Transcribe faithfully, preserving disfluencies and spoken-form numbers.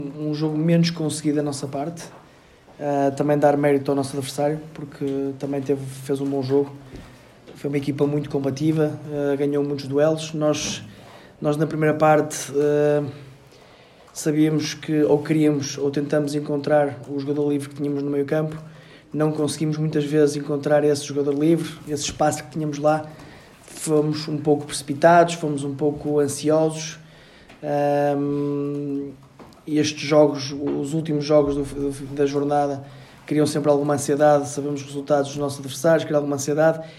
Um jogo menos conseguido da nossa parte, uh, também dar mérito ao nosso adversário, porque também teve, fez um bom jogo. Foi uma equipa muito combativa, uh, ganhou muitos duelos. Nós, nós na primeira parte uh, sabíamos que ou queríamos ou tentamos encontrar o jogador livre que tínhamos no meio campo. Não conseguimos muitas vezes encontrar esse jogador livre, esse espaço que tínhamos lá. Fomos um pouco precipitados, fomos um pouco ansiosos. Um, e estes jogos, os últimos jogos do, do, da jornada, criam sempre alguma ansiedade. Sabemos os resultados dos nossos adversários, criam alguma ansiedade,